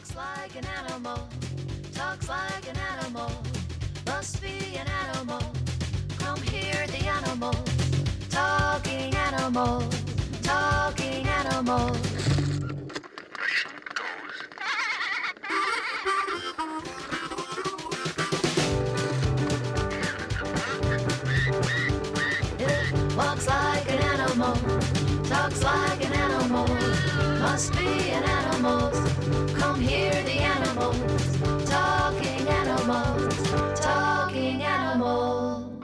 Walks like an animal, talks like an animal, must be an animal. Come hear the animal, talking animal, talking animal. It walks like an animal, talks like an animal, must be an animal. Come hear the animals, talking animals, talking animals.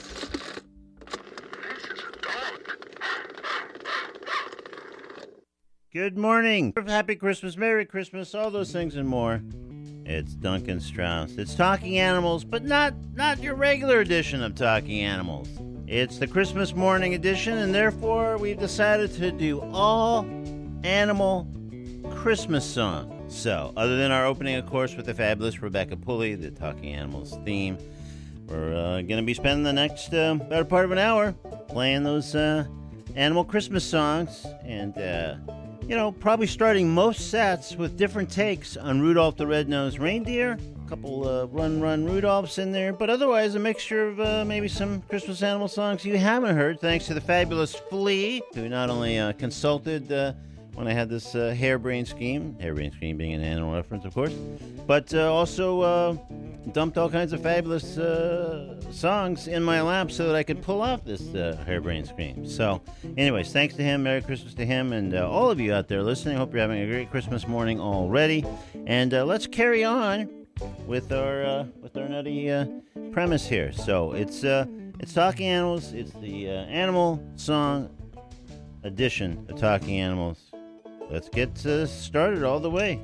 Good morning. Happy Christmas, Merry Christmas, all those things and more. It's Duncan Strauss. It's Talking Animals, but not your regular edition of Talking Animals. It's the Christmas morning edition, and therefore we've decided to do all animal Christmas songs. So, other than our opening, of course, with the fabulous Rebecca Pulley, the Talking Animals theme, we're going to be spending the next better part of an hour playing those animal Christmas songs, and probably starting most sets with different takes on Rudolph the Red-Nosed Reindeer. A couple Run Run Rudolphs in there, but otherwise a mixture of maybe some Christmas animal songs you haven't heard, thanks to the fabulous Flea, who not only consulted when I had this harebrained scheme being an animal reference, of course, but also dumped all kinds of fabulous songs in my lap so that I could pull off this harebrained scheme. So, anyways, thanks to him, Merry Christmas to him, and all of you out there listening. Hope you're having a great Christmas morning already. And let's carry on with our nutty premise here. So it's Talking Animals. It's the animal song edition of Talking Animals. Let's get started all the way.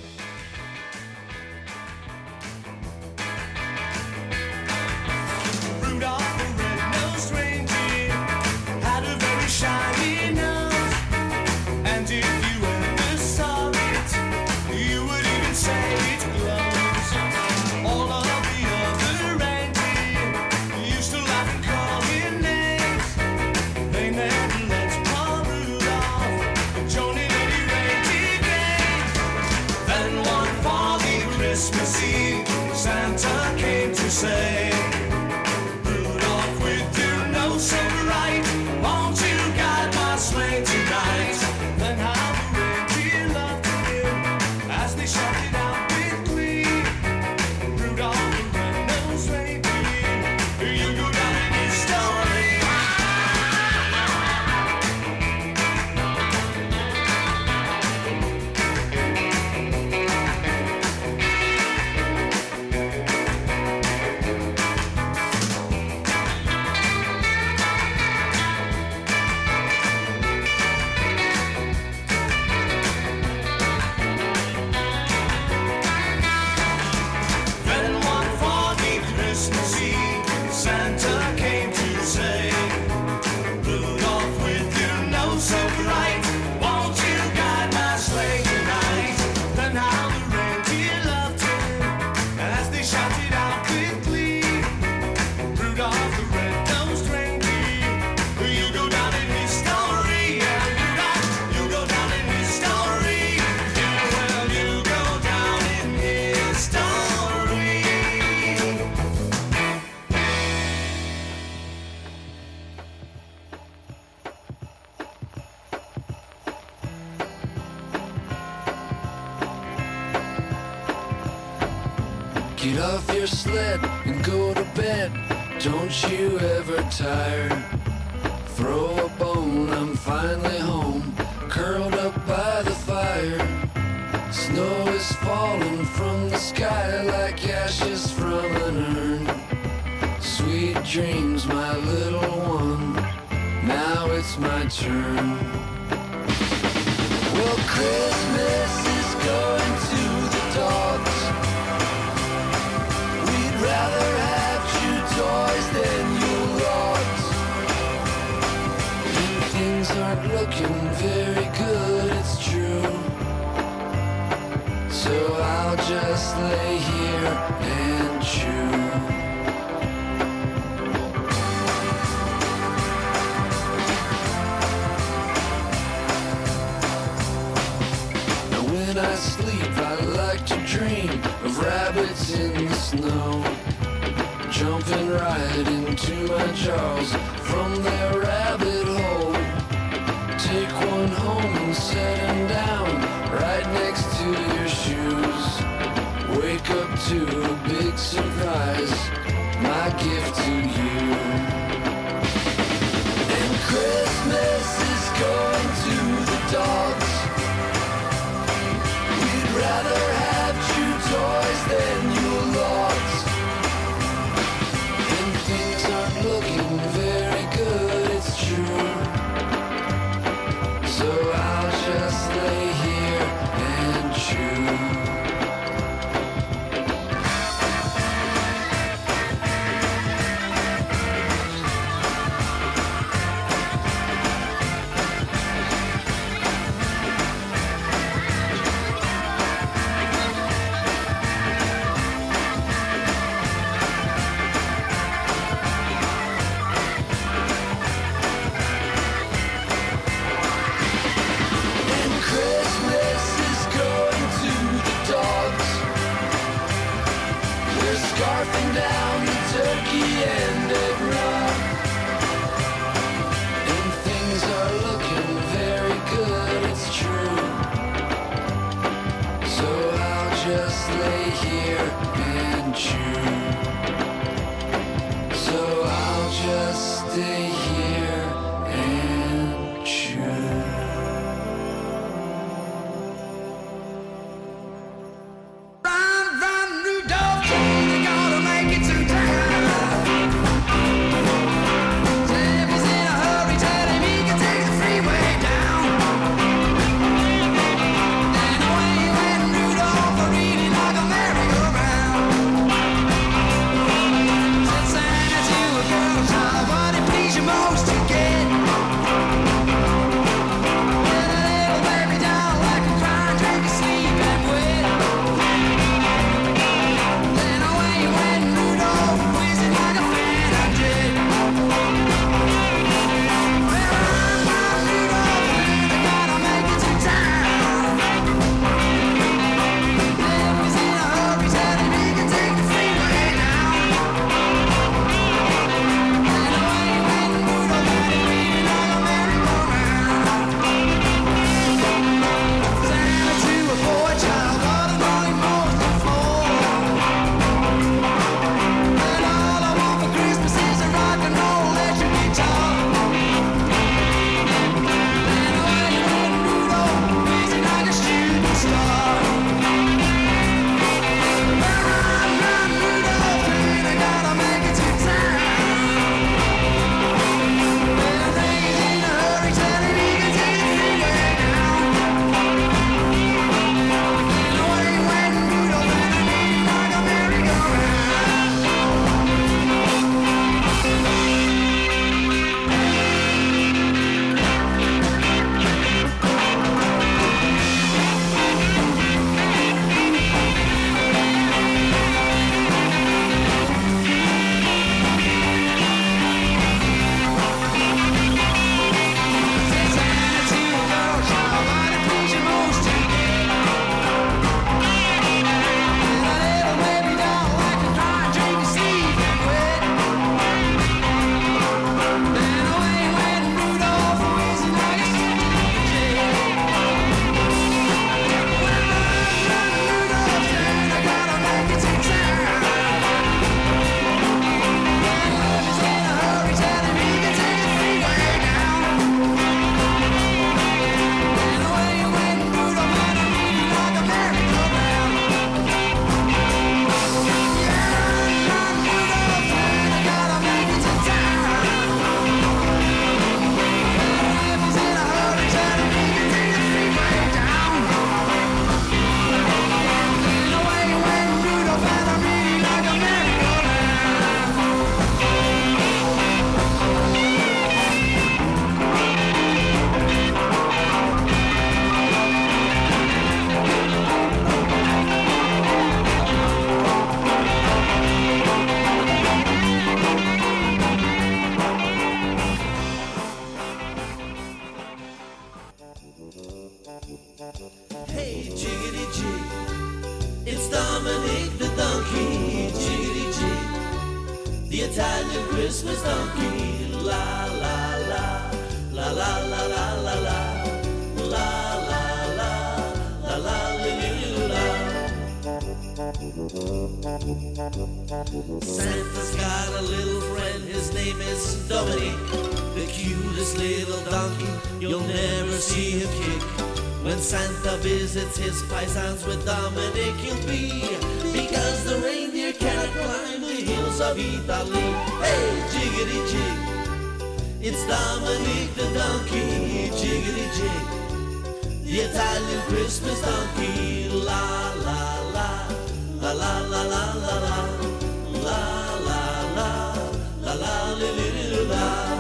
Rudolph the red-nosed reindeer had a very shiny nose, and if you ever saw it, you would even say it glows. All of the other reindeer used to laugh and call him names. They never let poor Rudolph join in any reindeer game. Then one foggy Christmas Eve, Santa came to say, Rudolph, with your nose so bright, won't you guide my sleigh tonight? Then how the reindeer loved him as they shouted out with glee. Rudolph the red-nosed reindeer, you go down in history. Then one foggy Christmas Eve, Santa came to say, Rudolph, with your nose so bright, won't you guide my sleigh tonight? Then how the reindeer loved him as they shouted out with glee. Rudolph the red-nosed reindeer, you go down in history. Yeah, Rudolph, you go down in history. Yeah, well, you go down in history. Get off your sled and go to bed. Don't you ever tire. Throw a bone, I'm finally home, curled up by the fire. Snow is falling from the sky like ashes from an urn. Sweet dreams, my little one, now it's my turn. Well, Christmas is going to the dogs. We'd rather have you toys than your logs. And things aren't looking very good, it's true. So I'll just lay here and chew. Now when I sleep I to my Charles from their rabbit hole. Take one home and set him down right next to your shoes. Wake up to a big surprise, my gift to you. And Christmas is going to the dogs. We'd rather have chew toys than your logs. And things aren't looking very good, it's true. So I'll just lay here and chew. Christmas donkey. La la la, la la la la la la, la la la, la la la. Santa's got a little friend, his name is Dominic, the cutest little donkey, you'll never see him kick. When Santa visits his paisans with Dominic he'll be, because the reindeer cannot climb the hills of Italy. Hey, jiggity jig, it's Dominic the donkey, jiggity jig, the Italian Christmas donkey. La la la, la la la la la la, la la la, la la la la.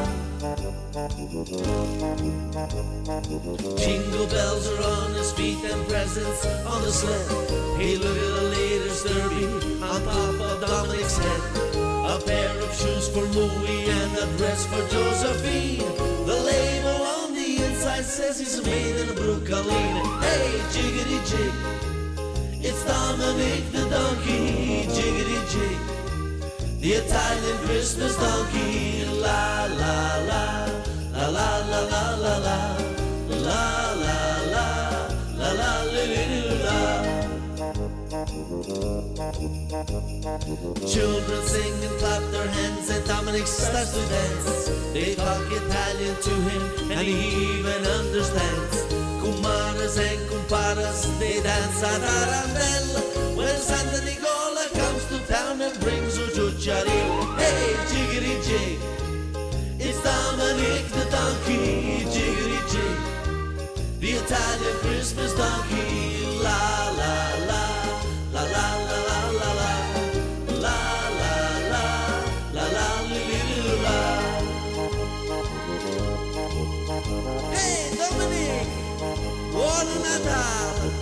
Jingle bells are on his feet and presents on the sled. Hey, look at the latest derby on top of Dominic's head. A pair of shoes for Louie and a dress for Josephine. The label on the inside says he's made in Brooklyn. Hey, jiggity jig, it's Dominic the donkey, jiggity jig, the Italian Christmas donkey. La la la, la la la la la la, la la la, la la la. Children sing and clap their hands and Dominic starts to dance. They talk Italian to him and he even understands. Kumaras and kumparas, they dance a tarantella when Santa Nicola comes to town and brings a chucharil. Hey, jiggity jig, it's Dominic the donkey, jiggity jig, the Italian Christmas donkey. La la la, la la la la la la, la la la, la la la. Hey, Dominic, buon Natale.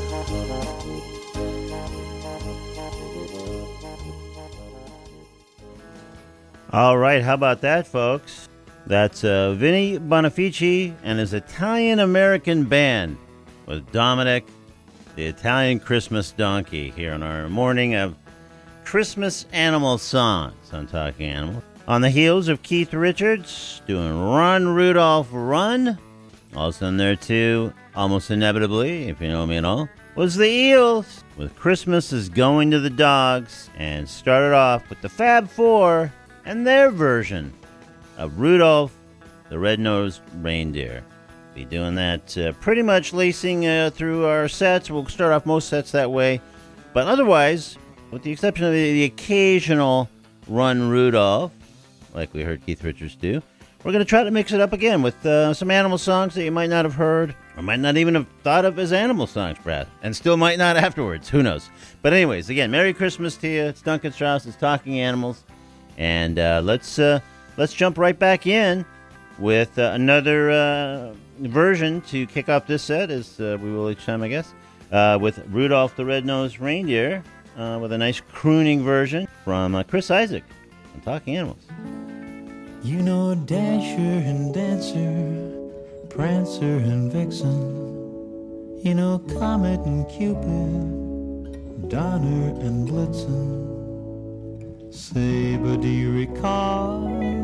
All right, how about that, folks? That's Vinny Bonifici and his Italian-American band with Dominic, the Italian Christmas donkey, here on our morning of Christmas animal songs on Talking Animals. On the heels of Keith Richards doing Run, Rudolph, Run. Also in there, too, almost inevitably, if you know me at all, was the Eels with Christmas is Going to the Dogs, and started off with the Fab Four and their version of Rudolph the Red-Nosed Reindeer. Be doing that pretty much lacing through our sets. We'll start off most sets that way. But otherwise, with the exception of the occasional Run Rudolph, like we heard Keith Richards do, we're going to try to mix it up again with some animal songs that you might not have heard, or might not even have thought of as animal songs, perhaps, and still might not afterwards. Who knows? But anyways, again, Merry Christmas to you. It's Duncan Strauss. It's Talking Animals. And let's jump right back in with another version to kick off this set, as we will each time, I guess, with Rudolph the Red-Nosed Reindeer, with a nice crooning version from Chris Isaak on Talking Animals. You know Dasher and Dancer, Prancer and Vixen, you know Comet and Cupid, Donner and Blitzen. Say, but do you recall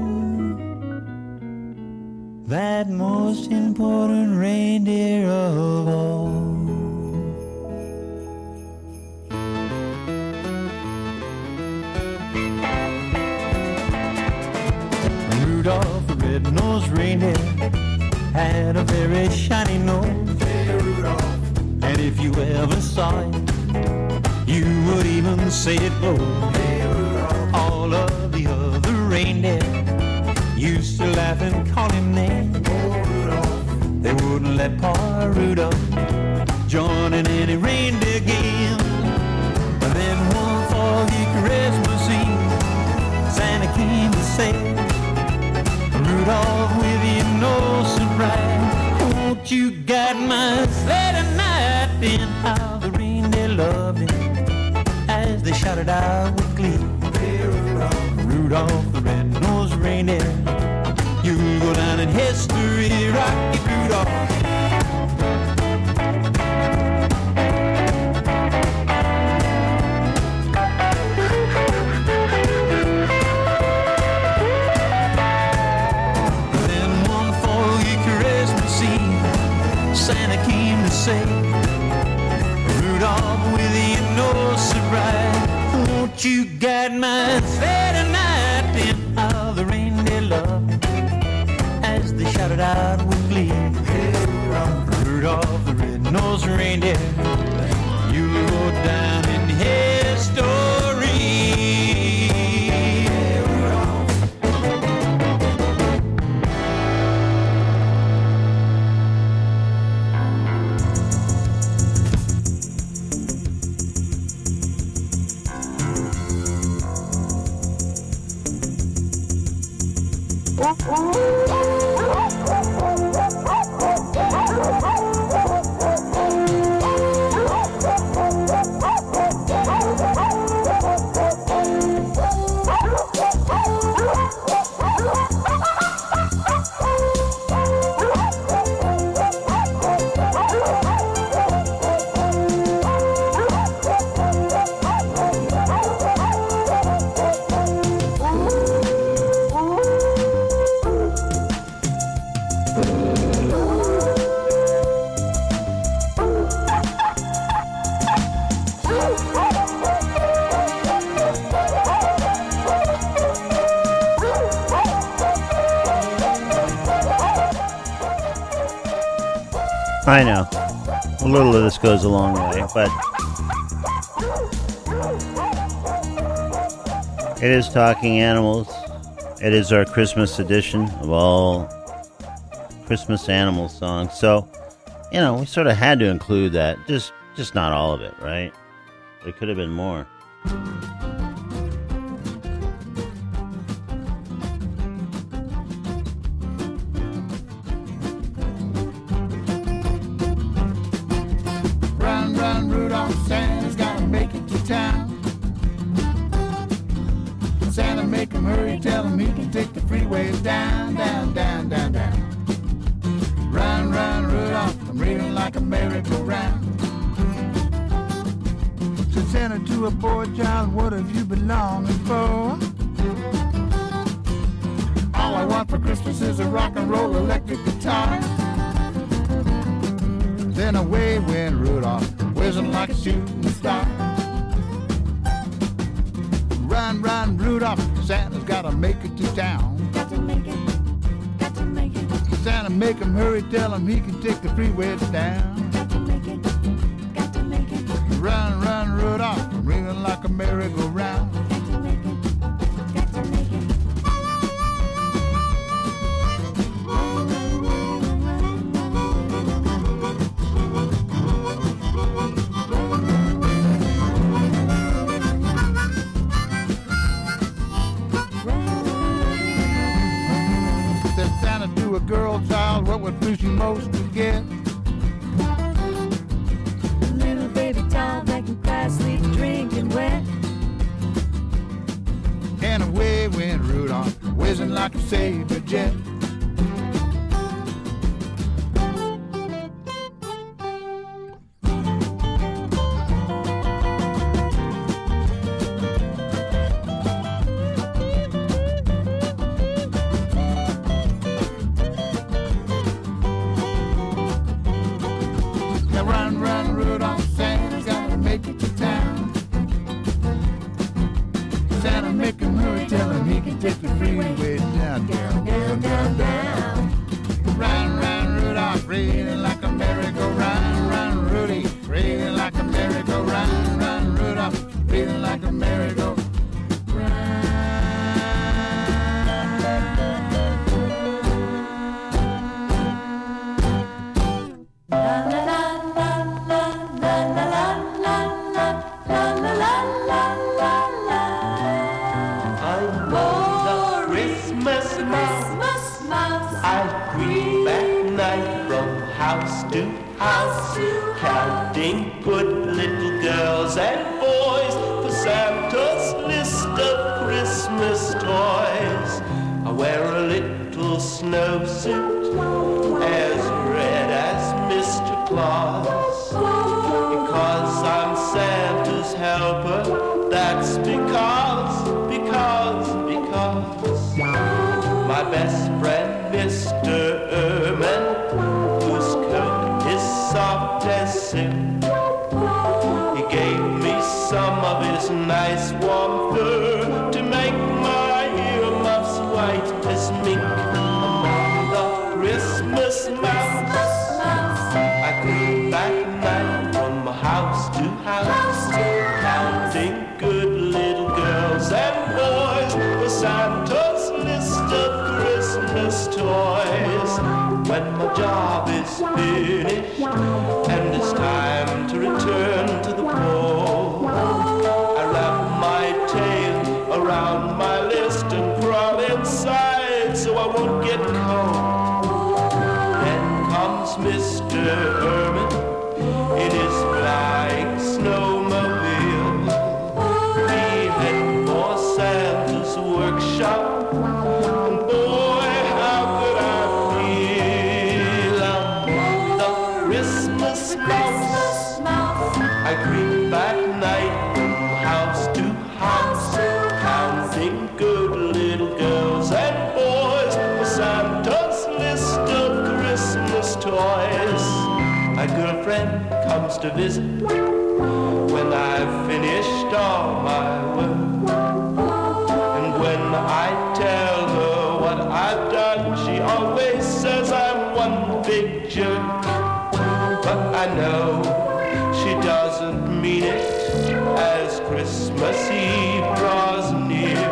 that most important reindeer of all? Rudolph the red-nosed reindeer had a very shiny nose. Hey, Rudolph. And if you ever saw it, you would even say it glowed. Hey, Rudolph. All of the other reindeer used to laugh and call him names. Oh, Rudolph. They wouldn't let poor Rudolph join in any reindeer game. But then one foggy Christmas Eve, Santa came to say, Rudolph, with your nose so bright, won't you guide my sleigh tonight? Then how the reindeer loved him as they shouted out with glee. Hey, Rudolph, Rudolph the red-nosed reindeer, you'll go down in history, Rocky Rudolph. say, Rudolph, with your nose so bright, won't you guide my sleigh tonight? Then how the reindeer loved as they shouted out with glee, hey, Rudolph, the red-nosed reindeer, you'll go down in history. Hey, Rudolph. I know. A little of this goes a long way, but it is Talking Animals. It is our Christmas edition of all Christmas animal songs. So, you know, we sort of had to include that. Just not all of it, right? There could have been more. Run, run, Rudolph, Santa's gotta make it to town. Santa, make him hurry, tell him he can take the freeways down, down, down, down, down. Run, run, Rudolph, I'm reading like a merry-go-round. Said Santa to a boy child, what have you been longing for? All I want for Christmas is a rock and roll electric guitar. Then away went Rudolph, whizzing like a shooting star. Run, run, Rudolph, Santa's gotta make it to town. Got to make it, got to make it, Santa, make him hurry, tell him he can take the freeways down. got to make it, got to make it, Run, run, Rudolph, I'm ringing like a merry-go-round. got to make it, got to make it. Said Santa to a girl child, what would please you most to get? Little baby doll that can cry, sleep, drinking wet. And away went Rudolph, whizzing like a saber jet. Now run, run, Rudolph, Santa's gotta make it to town. Santa, make him hurry, tell him he can take the freeway down, down, down, down, down. Run, run, Rudolph, reeling like a merry-go-round. Run, Rudy, reeling like a merry-go-round. Run, Rudolph, reeling like a merry-go-round. I'm the Christmas mouse. I creep at night from house to house, counting good little girls and boys for Santa's list of Christmas toys. I wear a little snowsuit as red as Mr. Claus, because I'm Santa's helper. That's because my best friend, Mr. Ermine, whose coat is soft dressing. He gave me some of his nice warm fur to make my earmuffs white as mink. Among the Christmas mouse, I creep back night from house to house, counting good little girls and boys for Santa's list of Christmas toys. When my job is finished and it's time to return to the pole, I wrap my tail around my list and crawl inside so I won't get cold. Then comes Mr. Herman in his flying snowmobile. We head for Santa's workshop, and boy, how could I feel? I'm the Christmas mouse. I creep back night from house to house, counting good little girls and boys for Santa's list of Christmas toys. My girlfriend comes to visit when I've finished all my work. And when I tell her what I've done, she always says I'm one big jerk. But I know she doesn't mean it as Christmas Eve draws near.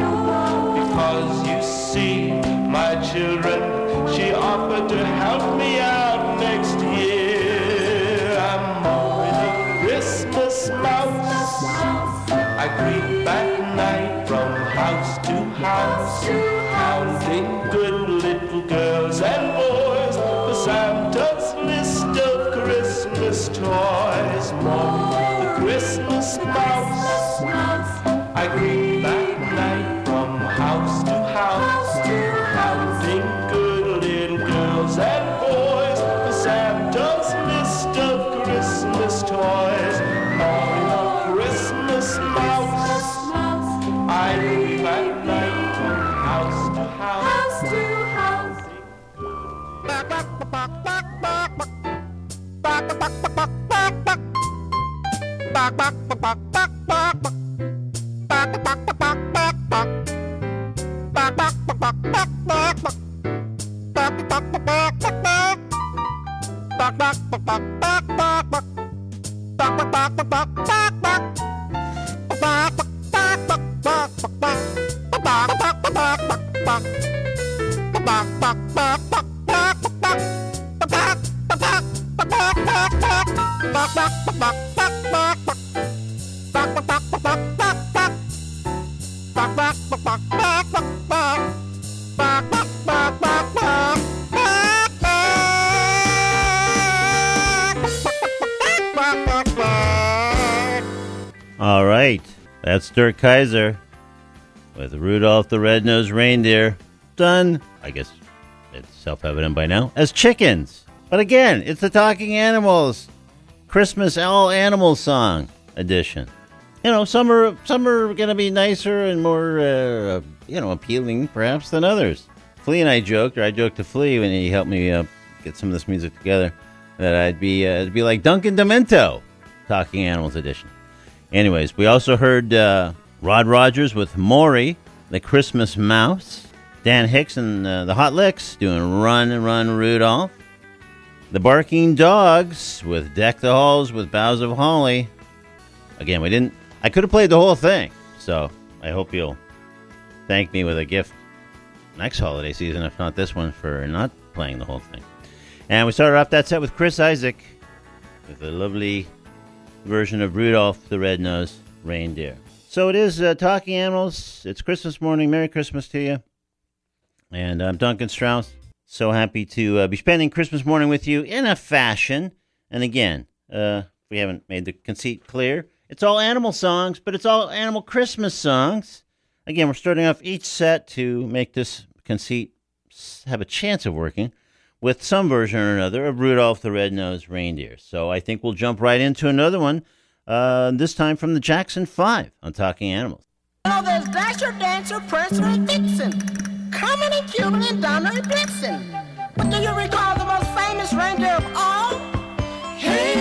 Because you see, my children, she offered to help me out next year. I'm only the Christmas mouse. I creep back night from house to house, counting good little girls and boys for Santa's list of Christmas toys. More the Christmas mouse. I creep back night from house to house, counting good little girls and boys for Santa's list of Christmas toys. More the Christmas mouse. I creep back night from house to house. All right, that's Dirk Kaiser with Rudolph the Red-Nosed Reindeer. Done, I guess it's self-evident by now, as chickens. But again, it's the Talking Animals Christmas All Animals Song edition. You know, some are going to be nicer and more, appealing perhaps than others. Flea and I joked to Flea when he helped me get some of this music together, that it'd be like Duncan Demento, Talking Animals edition. Anyways, we also heard Rod Rogers with Maury, the Christmas Mouse. Dan Hicks and the Hot Licks doing Run and Run Rudolph. The Barking Dogs with Deck the Halls with Boughs of Holly. Again, I could have played the whole thing, so I hope you'll thank me with a gift next holiday season, if not this one, for not playing the whole thing. And we started off that set with Chris Isaak with a lovely version of Rudolph the Red-Nosed Reindeer. So it is Talking Animals. It's Christmas morning. Merry Christmas to you. And I'm Duncan Strauss. So happy to be spending Christmas morning with you in a fashion. And again, if we haven't made the conceit clear, it's all animal songs, but it's all animal Christmas songs. Again, we're starting off each set to make this conceit have a chance of working with some version or another of Rudolph the Red-Nosed Reindeer. So I think we'll jump right into another one, this time from the Jackson 5 on Talking Animals. Oh, there's Dasher, Dancer, Prancer, and Vixen, Comet and Cupid and Donner and Blitzen. But do you recall the most famous reindeer of all? Hey!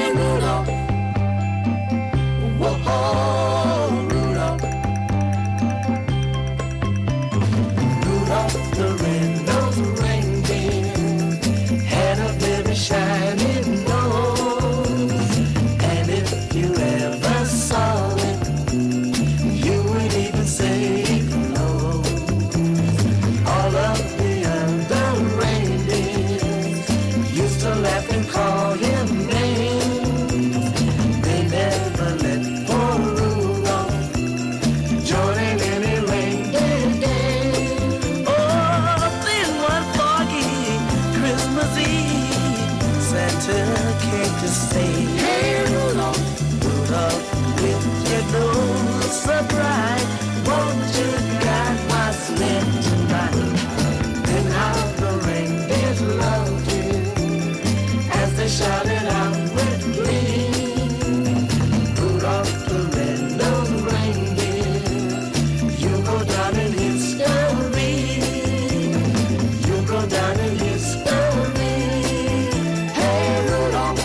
say, hey Rudolph, Rudolph, with your nose so bright, won't you guide my sled tonight? Then how the reindeers loved you as they shouted out with glee. Rudolph the red-nosed reindeer, you go down in history. You go down in history. Hey Rudolph.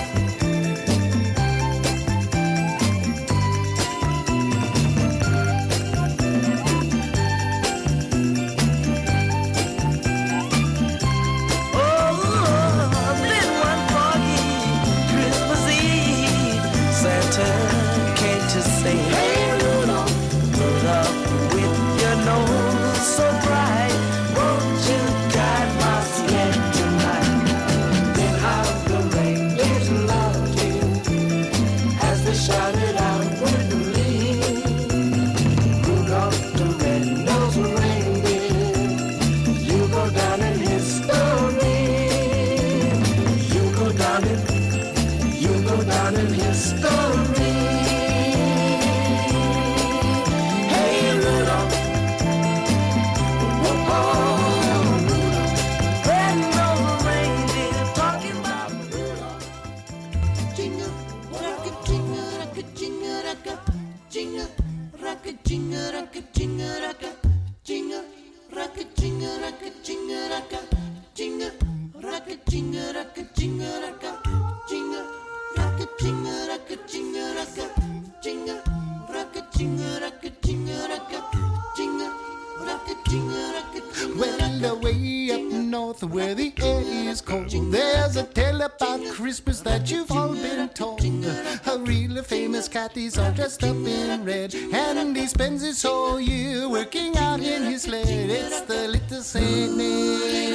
Well, away up north where the air is cold, there's a tale about Christmas that you've all been told. A really famous cat is all dressed up in red, and he spends his whole year working out in his sled. It's the little Saint Nick.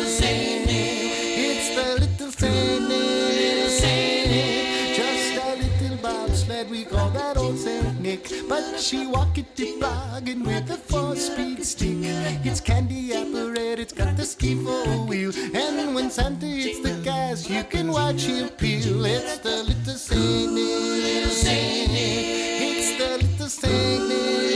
It's the little Saint Nick. Just a little bobsled, we call that old Saint Nick. But she walketh the bargain with a 4-speed stick. It's candy apple red, it's got the ski-for wheel. And when Santa hits the gas, you can watch him peel. It's the little Saint Nick. It's the little Saint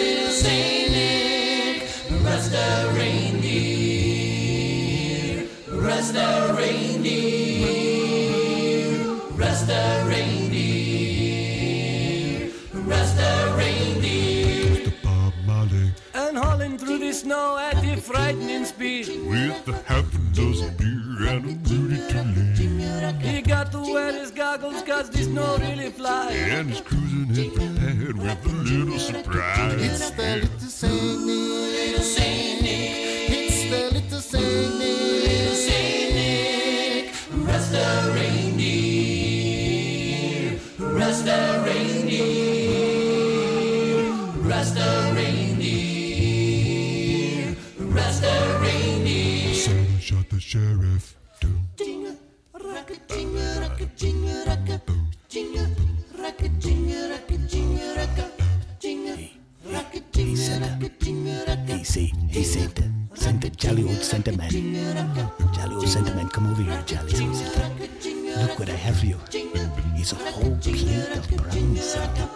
Nick. Rest the reindeer, rest the reindeer, rest the reindeer, rest the reindeer. Bob Marley And hauling through the snow at the frightening speed. with a half a dozen deer and a Rudy Toolie. He got to wear his goggles 'cause the snow really flies. And he's cruising in prepared with a little surprise. It's the little Saint Nick. It's the little Saint Nick. Rest the reindeer, rest the reindeer, rest the reindeer, rest the reindeer. Someone shot the sheriff. Hey Santa, jolly old Santa man. Jolly old Santa man, come over here, jolly old Santa. Look what I have for you. It's a whole plate of brownies, Santa.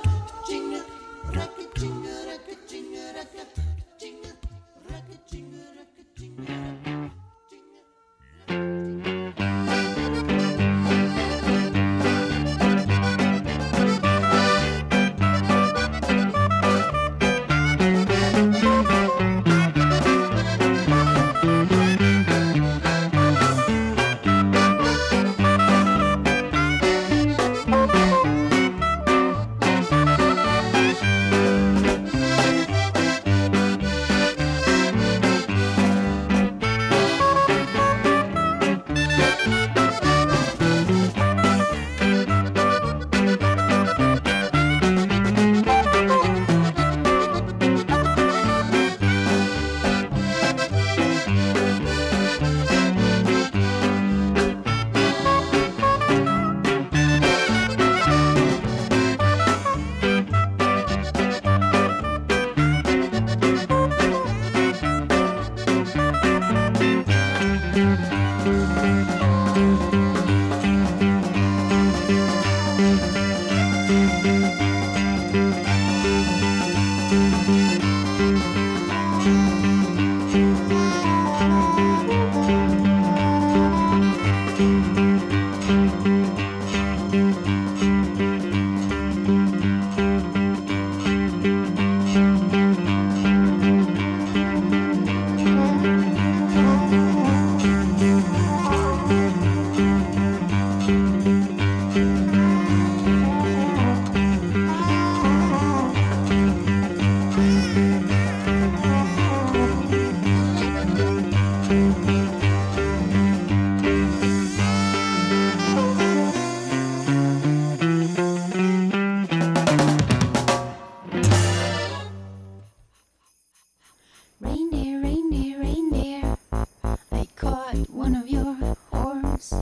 horns.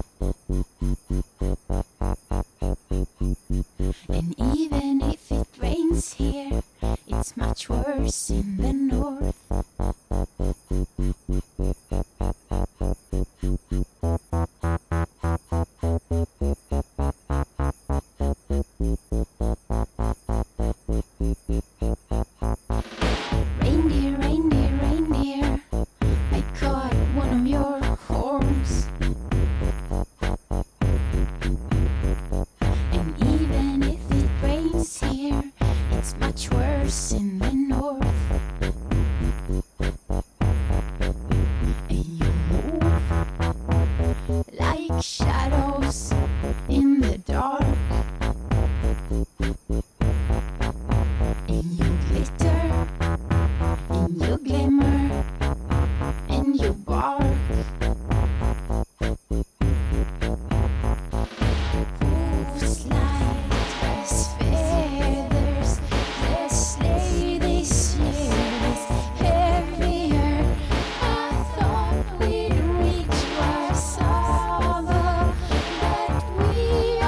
And even if it rains here, it's much worse in the north. Reindeer, reindeer, reindeer, I caught one of your horns. And even if it rains here, it's much worse in the north. And you move like shadows in the dark. And you glitter, and you glimmer, and you bark. Hooves like his feathers, the sleigh this year is heavier. I thought we'd reach Warsaw, but we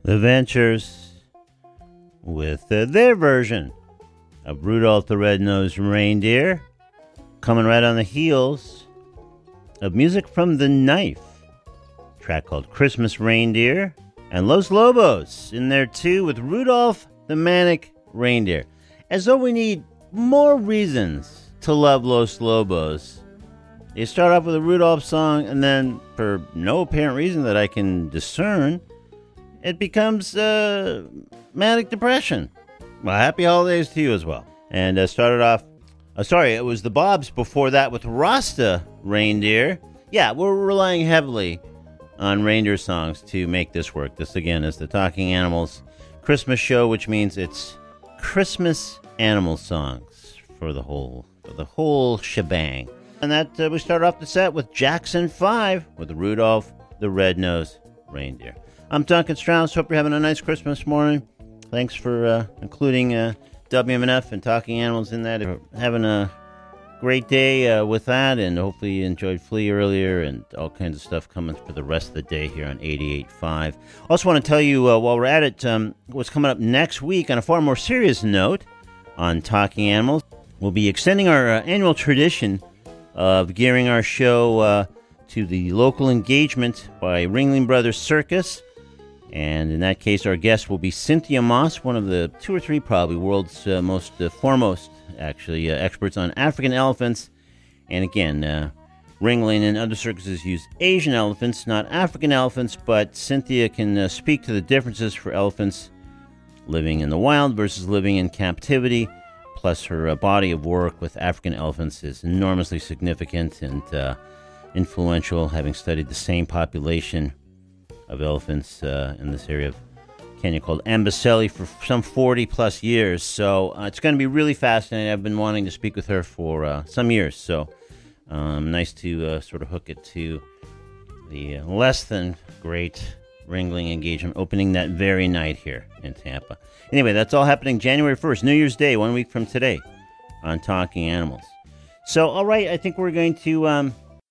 The Ventures with their version of Rudolph the Red-Nosed Reindeer, coming right on the heels of music from The Knife, a track called Christmas Reindeer, and Los Lobos in there too with Rudolph the Manic Reindeer. As though we need more reasons to love Los Lobos. You start off with a Rudolph song, and then, for no apparent reason that I can discern, it becomes manic depression. Well, happy holidays to you as well. And started off, it was the Bobs before that with Rasta Reindeer. Yeah, we're relying heavily on reindeer songs to make this work. This, again, is the Talking Animals Christmas show, which means it's Christmas animal songs for the whole shebang. And that we start off the set with Jackson 5 with Rudolph the Red-Nosed Reindeer. I'm Duncan Strauss. Hope you're having a nice Christmas morning. Thanks for including WMNF and Talking Animals in that. Having a great day with that, and hopefully you enjoyed Flea earlier and all kinds of stuff coming for the rest of the day here on 88.5. Also want to tell you while we're at it, what's coming up next week on a far more serious note on Talking Animals. We'll be extending our annual tradition of gearing our show to the local engagement by Ringling Brothers Circus. And in that case, our guest will be Cynthia Moss, one of the 2 or 3 probably world's most foremost, actually, experts on African elephants. And again, Ringling and other circuses use Asian elephants, not African elephants, but Cynthia can speak to the differences for elephants living in the wild versus living in captivity. Plus, her body of work with African elephants is enormously significant and influential, having studied the same population of elephants in this area of Kenya called Amboseli for some 40-plus years. So it's going to be really fascinating. I've been wanting to speak with her for some years. So nice to sort of hook it to the less than great Ringling engagement opening that very night here in Tampa. Anyway, that's all happening January 1st, New Year's Day, 1 week from today on Talking Animals. So, all right, I think we're going to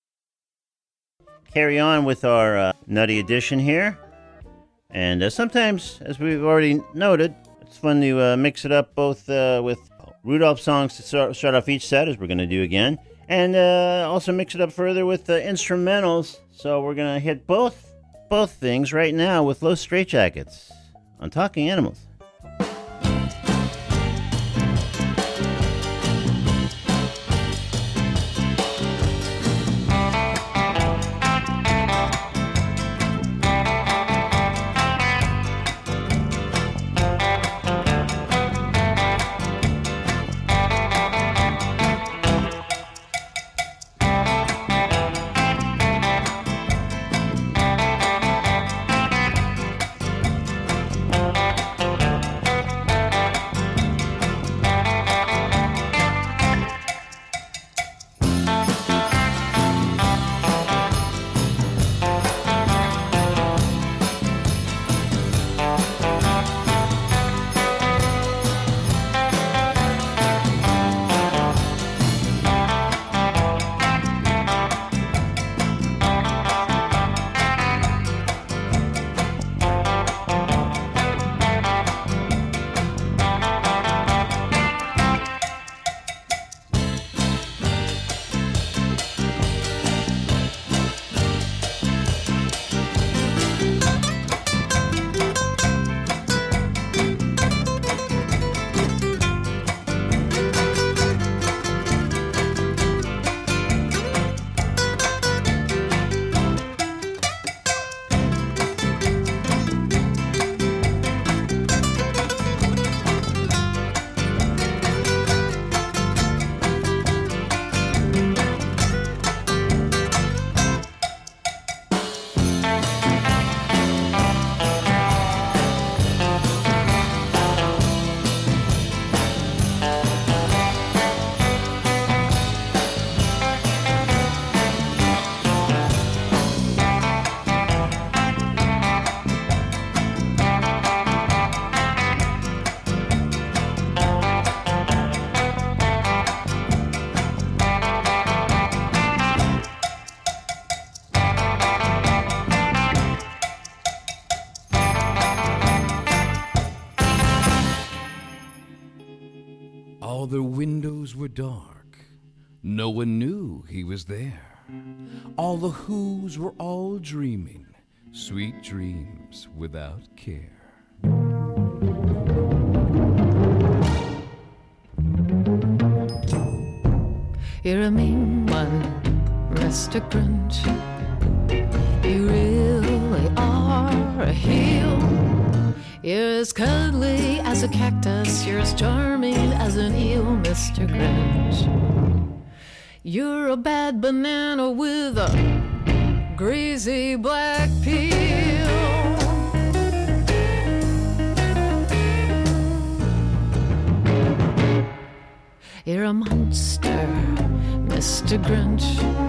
carry on with our nutty edition here. And sometimes, as we've already noted, it's fun to mix it up both with Rudolph songs to start off each set, as we're going to do again, and also mix it up further with instrumentals. So we're going to hit both things right now with Los Straitjackets on Talking Animals. days were dark. No one knew he was there. All the Whos were all dreaming sweet dreams without care. You're a mean one, Mr. Grinch. You really are a heel. You're as cuddly as a cactus. You're as charming as an eel, Mr. Grinch. You're a bad banana with a greasy black peel. You're a monster, Mr. Grinch.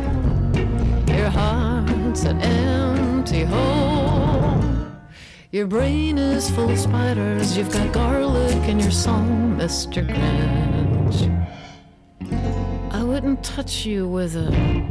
Your heart's an empty hole. Your brain is full of spiders. You've got garlic in your song, Mr. Grinch. I wouldn't touch you with a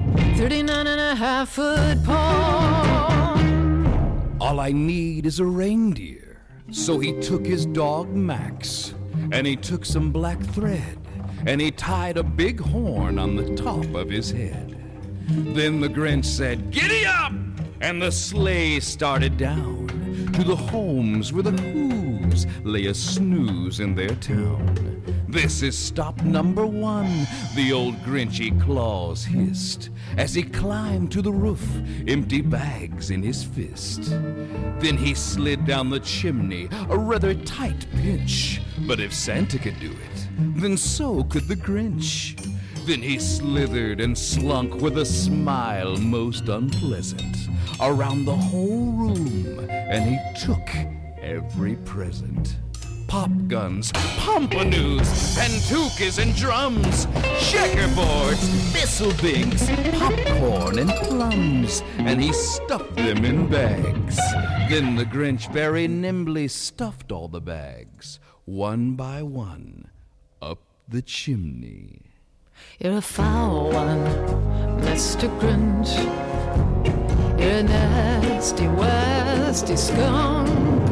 39.5-foot pole. All I need is a reindeer. So he took his dog Max, and he took some black thread, and he tied a big horn on the top of his head. Then the Grinch said, "Giddy up!" And the sleigh started down to the homes where the Whos lay a snooze in their town. "This is stop number 1, the old Grinchy Claus hissed, as he climbed to the roof, empty bags in his fist. Then he slid down the chimney, a rather tight pinch, but if Santa could do it, then so could the Grinch. Then he slithered and slunk with a smile most unpleasant around the whole room, and he took every present. Pop guns, pompadours, and toucas and drums, checkerboards, thistlebinks, popcorn and plums, and he stuffed them in bags. Then the Grinch very nimbly stuffed all the bags, one by one, up the chimney. You're a foul one, Mr. Grinch. You're a nasty, wasty skunk.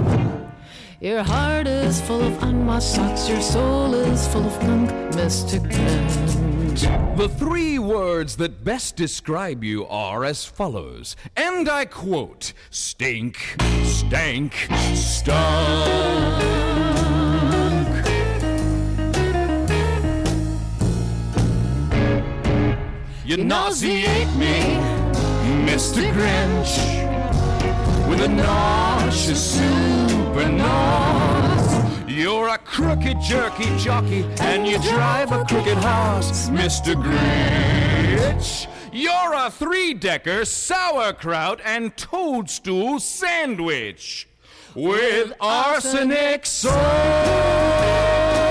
Your heart is full of unwashed socks. Your soul is full of gunk, Mr. Grinch. The 3 words that best describe you are as follows, and I quote, stink, stank, stunk. You nauseate me, Mr. Grinch, with a nauseous super nose. You're a crooked jerky jockey, and you drive a crooked horse, Mr. Grinch. You're a 3-decker sauerkraut and toadstool sandwich with arsenic sauce.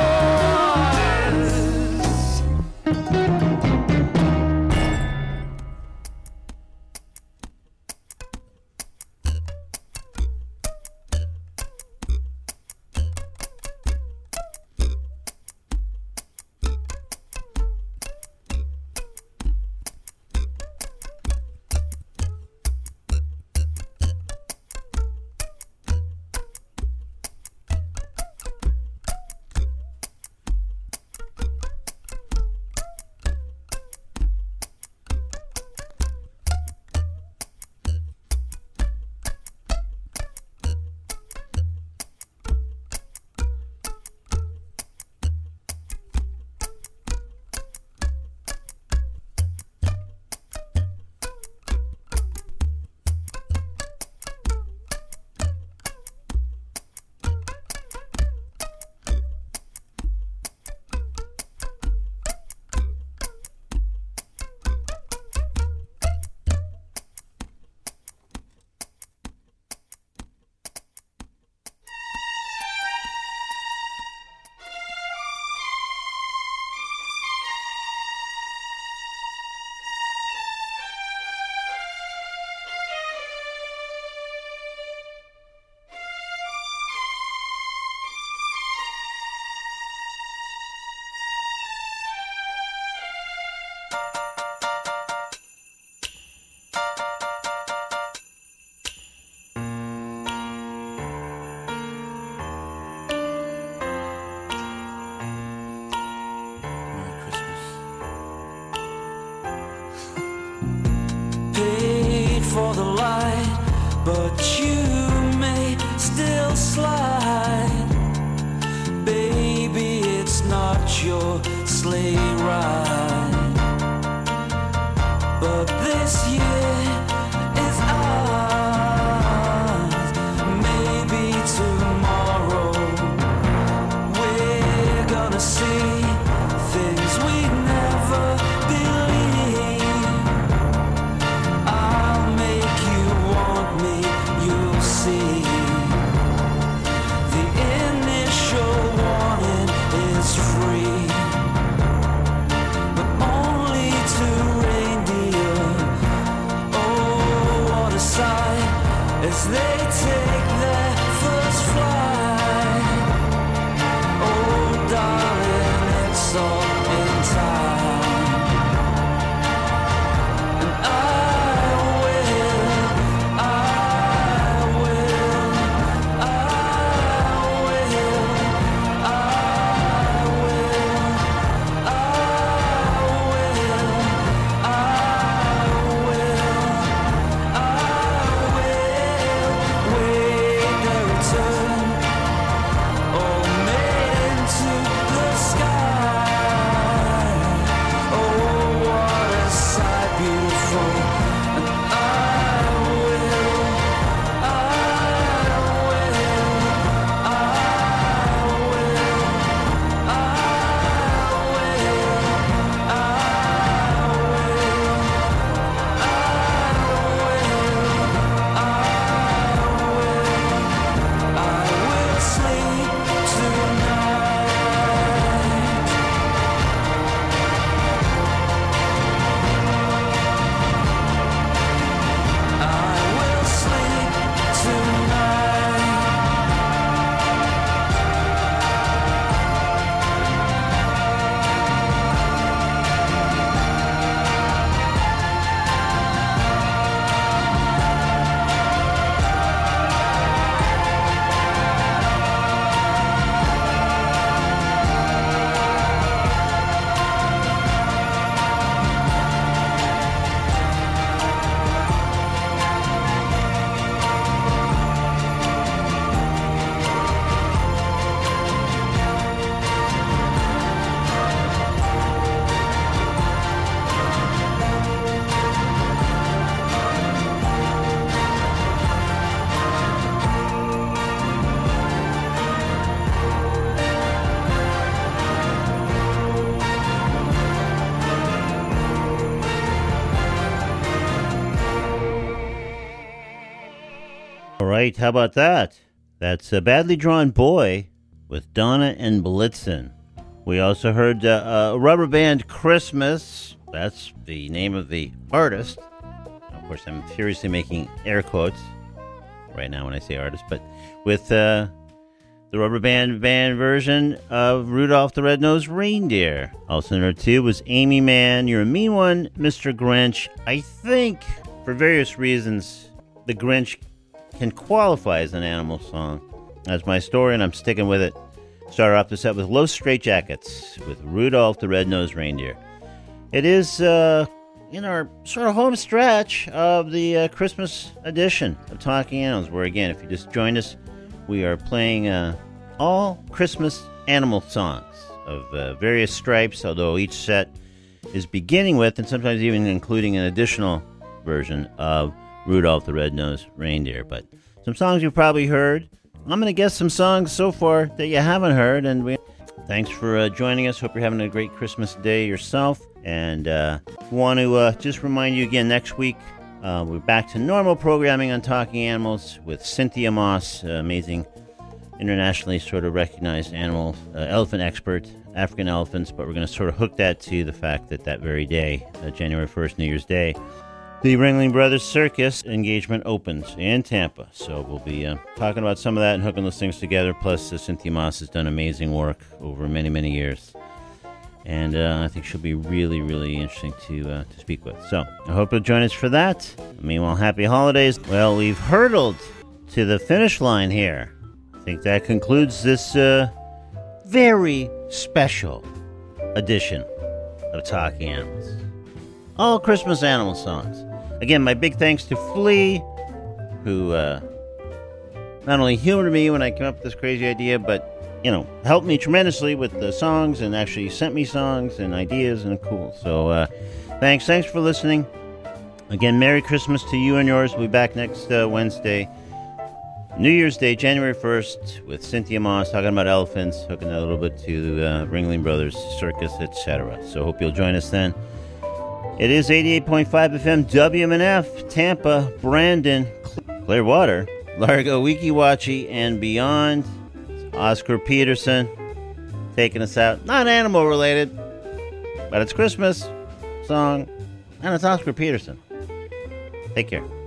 but you may still slide. Baby, it's not your sleigh ride, but this year is ours. Maybe tomorrow we're gonna see things we never believe. I'll make you want me, you'll see. The initial warning is free, but only to reindeer. Oh, what a sight as they take their first flight. Oh, darling, it's all in time. And I will, I will, I will, I will, I will, I will wait their return, all made into the sky. Oh, what a sight beautiful. And I will, I will, I will, I will sleep tonight. I will sleep tonight. All right, how about that? That's a Badly Drawn Boy with Donna and Blitzen. We also heard Rubber Band Christmas. That's the name of the artist. Of course, I'm furiously making air quotes right now when I say artist, but with the Rubber Band version of Rudolph the Red-Nosed Reindeer. Also number 2 was Amy Mann, You're a Mean One, Mr. Grinch. I think, for various reasons, the Grinch can qualify as an animal song. That's my story, and I'm sticking with it. Started off the set with Los Straitjackets with Rudolph the Red-Nosed Reindeer. It is in our sort of home stretch of the Christmas edition of Talking Animals, where, again, if you just joined us, we are playing all Christmas animal songs of various stripes, although each set is beginning with, and sometimes even including an additional version of Rudolph the Red-Nosed Reindeer. But some songs you've probably heard. I'm going to guess some songs so far that you haven't heard. And thanks for joining us. Hope you're having a great Christmas day yourself. And want to just remind you again, next week we're back to normal programming on Talking Animals with Cynthia Moss, amazing internationally sort of recognized elephant expert, African elephants. But we're going to sort of hook that to the fact that that very day, January 1st, New Year's Day, the Ringling Brothers Circus engagement opens in Tampa. So we'll be talking about some of that and hooking those things together. Plus, Cynthia Moss has done amazing work over many, many years. And I think she'll be really, really interesting to speak with. So I hope you'll join us for that. Meanwhile, happy holidays. Well, we've hurtled to the finish line here. I think that concludes this very special edition of Talking Animals. All Christmas animal songs. Again, my big thanks to Flea who not only humored me when I came up with this crazy idea, but, helped me tremendously with the songs and actually sent me songs and ideas and cool. So thanks for listening. Again, Merry Christmas to you and yours. We'll be back next Wednesday, New Year's Day, January 1st, with Cynthia Moss talking about elephants, hooking a little bit to Ringling Brothers Circus, etc. So hope you'll join us then. It is 88.5 FM WMNF, Tampa, Brandon, Clearwater, Largo, Weeki Wachee, and beyond. It's Oscar Peterson taking us out. Not animal related, but it's Christmas song, and it's Oscar Peterson. Take care.